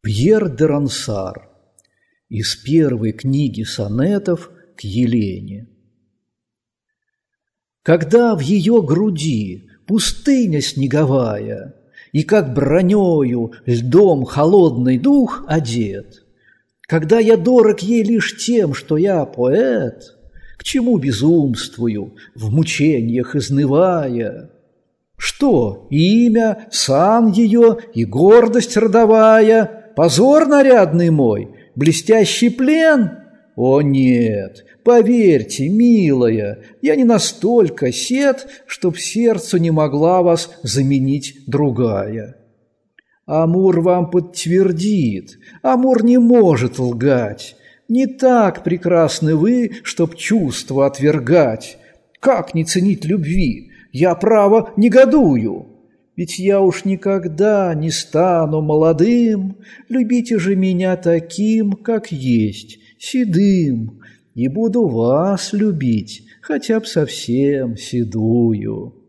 Пьер де Рансар. Из первой книги сонетов к Елене. Когда в ее груди пустыня снеговая, и как бронёю, льдом холодный дух одет, когда я дорог ей лишь тем, что я поэт, к чему безумствую, в мучениях изнывая? Что, имя, сан ее и гордость родовая, позор нарядный мой, блестящий плен? О нет, поверьте, милая, я не настолько сед, чтоб сердцу не могла вас заменить другая. Амур вам подтвердит, Амур не может лгать. Не так прекрасны вы, чтоб чувства отвергать. Как не ценить любви? Я, право, негодую. Ведь я уж никогда не стану молодым, любите же меня таким, как есть, седым, и буду вас любить, хотя б совсем седую.